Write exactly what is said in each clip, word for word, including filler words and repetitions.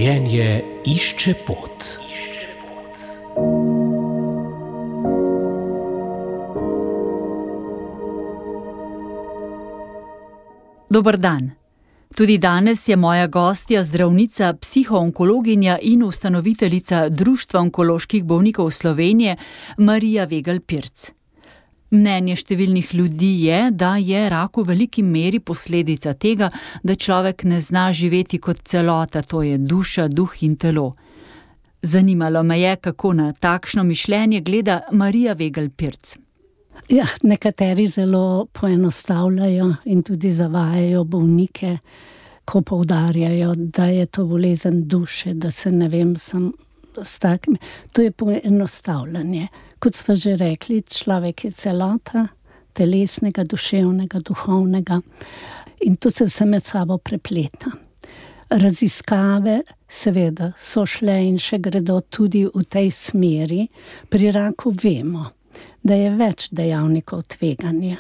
Življenje išče pot. Dober dan. Tudi danes je moja gostja zdravnica, psihoonkologinja in ustanoviteljica Društva onkoloških bolnikov Slovenije, Marija Vegelj Pirc. Mnenje številnih ljudi je, da je rak v veliki meri posledica tega, da človek ne zna živeti kot celota, to je duša, duh in telo. Zanimalo me je, kako na takšno mišljenje gleda Marija Vegelj Pirc. Ja, nekateri zelo poenostavljajo in tudi zavajajo bolnike, ko poudarjajo, da je to bolezen duše, da se ne vem, sem s takimi. To je poenostavljanje. Kot smo že rekli, človek je celota, telesnega, duševnega, duhovnega in to se vse med sabo prepleta. Raziskave seveda so šle in še gredo tudi v tej smeri. Pri raku vemo, da je več dejavnikov tveganja.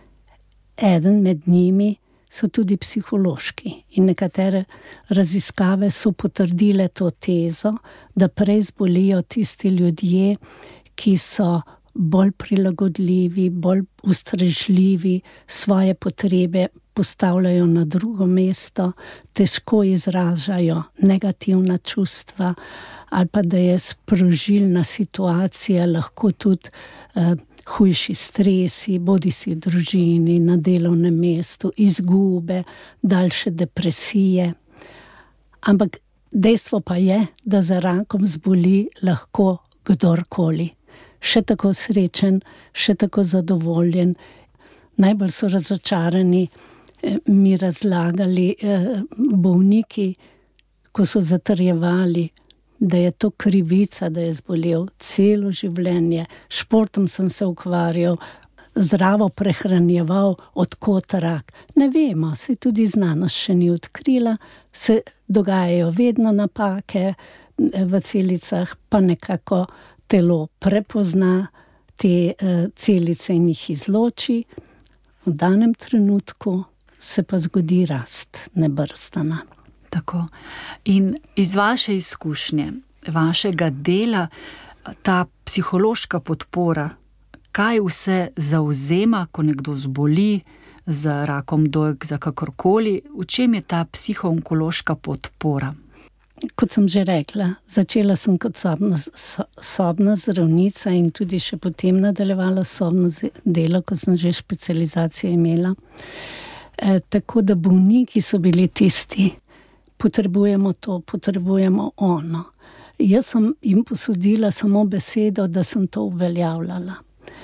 Eden med njimi so tudi psihološki in nekatere raziskave so potrdile to tezo, da prej zbolijo tisti ljudje, ki so bolj prilagodljivi, bolj ustrežljivi, svoje potrebe postavljajo na drugo mesto, težko izražajo negativna čustva, ali pa da je sprožilna situacija lahko tudi eh, hujši stresi, bodisi v družini, na delovnem mestu, izgube, daljše depresije. Ampak dejstvo pa je, da za rakom zboli lahko kdorkoli. Še tako srečen, še tako zadovoljen. Najbolj so razočarani eh, mi razlagali eh, bolniki, ko so zatrjevali, da je to krivica, da je zbolel celo življenje. Športom sem se ukvarjal, zdravo prehranjeval, odkot rak. Ne vemo, se tudi znanost še ni odkrila, se dogajajo vedno napake v celicah, pa nekako telo prepozna te uh, celice in jih izloči. V danem trenutku se pa zgodi rast nebrzdana. Tako. In iz vaše izkušnje, vašega dela, ta psihološka podpora, kaj vse zauzema, ko nekdo zboli za rakom dojk, za kakorkoli, v čem je ta psihoonkološka podpora? Kot sem že rekla, začela sem kot sobna, so, sobna zdravnica in tudi še potem nadaljevala sobno delo, ko sem že specializacijo imela. E, tako da bolniki so bili tisti, potrebujemo to, potrebujemo ono. Jaz sem jim posodila samo besedo, da sem to uveljavljala.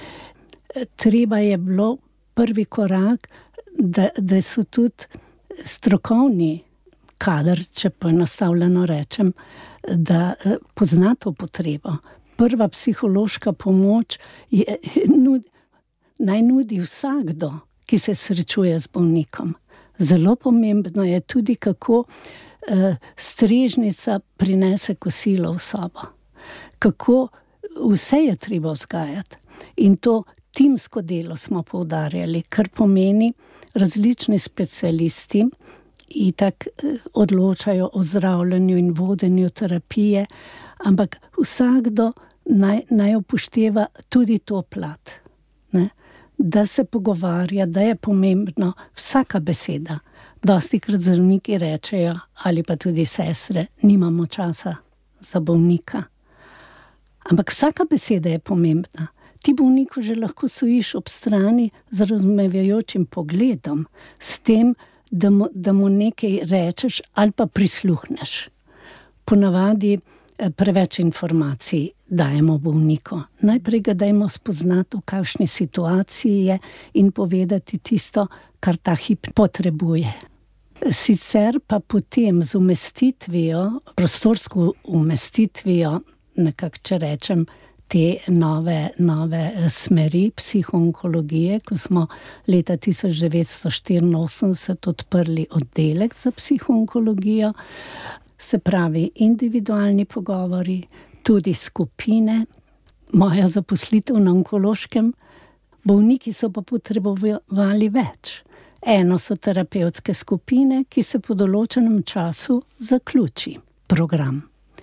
Treba je bilo prvi korak, da, da so tudi strokovni kader, če poenostavljeno rečem, da pozna to potrebo. Prva psihološka pomoč je, nud, naj nudi vsakdo, ki se srečuje z bolnikom. Zelo pomembno je tudi, kako strežnica prinese kosilo v sobo. Kako vse je treba vzgajati. In to timsko delo smo poudarjali, kar pomeni različni specialisti itak odločajo o zdravljenju in vodenju terapije, ampak vsakdo naj, naj upošteva tudi to plat. Ne? Da se pogovarja, da je pomembno vsaka beseda. Dostikrat zdravniki rečejo, ali pa tudi sestre, nimamo časa za bolnika. Ampak vsaka beseda je pomembna. Ti bolniku že lahko stojiš ob strani z razumevajočim pogledom, s tem, da mu, da mu nekaj rečeš ali pa prisluhneš. Ponavadi preveč informacij dajemo bolniku. Najprej ga dajmo spoznati, v kakšni situaciji je in povedati tisto, kar ta hip potrebuje. Sicer pa potem z umestitvijo, prostorsko umestitvijo, nekako če rečem, te nove, nove smeri psihoonkologije, ko smo leta tisoč devetsto štiriinosemdeset odprli oddelek za psihoonkologijo, se pravi individualni pogovori, tudi skupine, moja zaposlitev na onkološkem, bolniki so pa potrebovali več. Eno so terapevtske skupine, ki se po določenem času zaključi. program.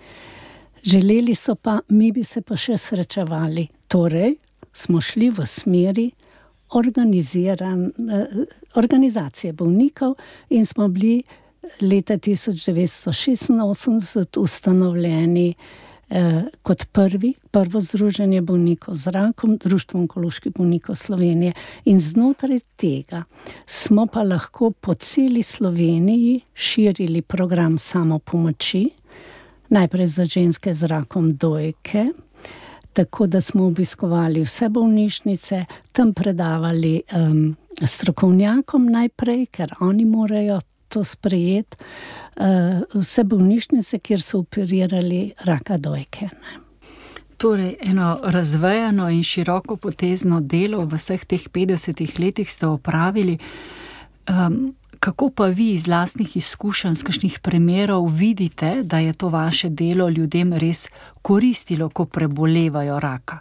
Želeli so pa, mi bi se pa še srečevali. Torej, smo šli v smeri organiziran, organizacije bolnikov in smo bili leta tisoč devetsto šestinosemdeset ustanovljeni eh, kot prvi, prvo združenje bolnikov z rakom, Društvo onkoloških bolnikov Slovenije. In znotraj tega smo pa lahko po celi Sloveniji širili program samopomoči, najprej za ženske z rakom dojke, tako da smo obiskovali vse bolnišnice, tam predavali um, strokovnjakom najprej, ker oni morajo to sprejeti, uh, vse bolnišnice, kjer so operirali raka dojke. Ne. Torej, eno razvejano in široko potezno delo v vseh teh petdesetih letih ste opravili. Um, kako pa vi iz lastnih izkušenj, z kakšnih primerov vidite, da je to vaše delo ljudem res koristilo, ko prebolevajo raka?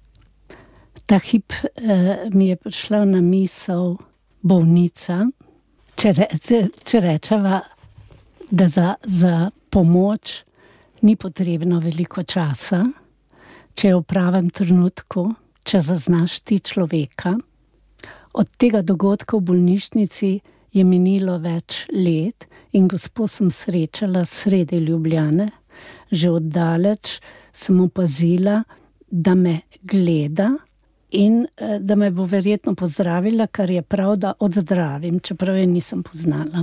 Ta hip uh, mi je prišla na misel bolnica. Če, re, če rečeva, da za, za pomoč ni potrebno veliko časa, če je v pravem trenutku, če zaznaš ti človeka. Od tega dogodka v bolnišnici je minilo več let in gospod sem srečala sredi Ljubljane. Že oddaleč sem opazila, da me gleda in da me bo verjetno pozdravila, kar je prav, da odzdravim, čeprav je nisem poznala.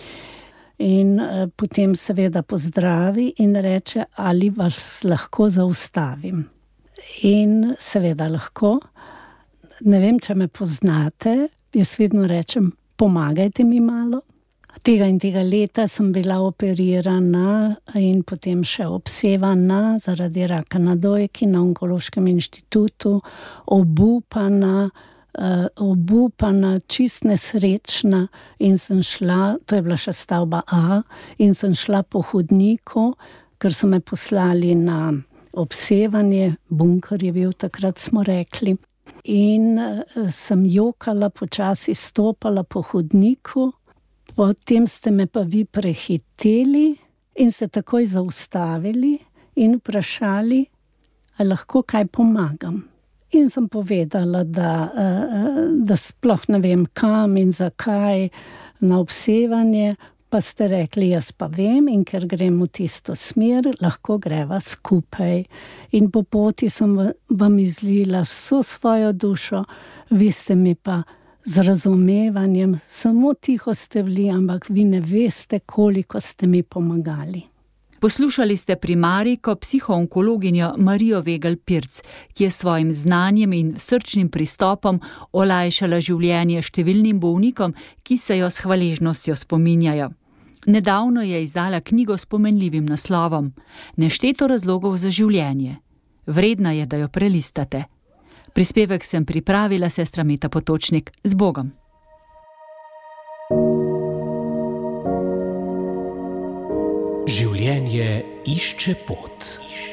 In eh, potem seveda pozdravi in reče, ali vas lahko zaustavim. In seveda lahko. Ne vem, če me poznate, jaz vedno rečem, pomagajte mi malo. Tega in tega leta sem bila operirana in potem še obsevana zaradi raka na dojki na Onkološkem inštitutu, obupana, uh, obupana, čist nesrečna in sem šla, to je bila še stavba A, in sem šla po hodniku, ker so me poslali na obsevanje, bunker je bil takrat, smo rekli. In uh, sem jokala, počasi stopala po hodniku, potem ste me pa vi prehiteli in se takoj zaustavili in vprašali, ali lahko kaj pomagam. In sem povedala, da, uh, da sploh ne vem kam in zakaj na obsevanje, pa ste rekli, jaz pa vem in ker grem v tisto smer, lahko greva skupaj. In po poti sem vam izlila vso svojo dušo, vi ste mi pa z razumevanjem, samo tiho ste bili, ampak vi ne veste, koliko ste mi pomagali. Poslušali ste primarijko psihoonkologinjo Marijo Vegel Pirc, ki je s svojim znanjem in srčnim pristopom olajšala življenje številnim bolnikom, ki se jo s hvaležnostjo spominjajo. Nedavno je izdala knjigo s pomenljivim naslovom Nešteto razlogov za življenje. Vredna je, da jo prelistate. Prispevek sem pripravila sestra Meta Potočnik. Z Bogom! Življenje išče pot.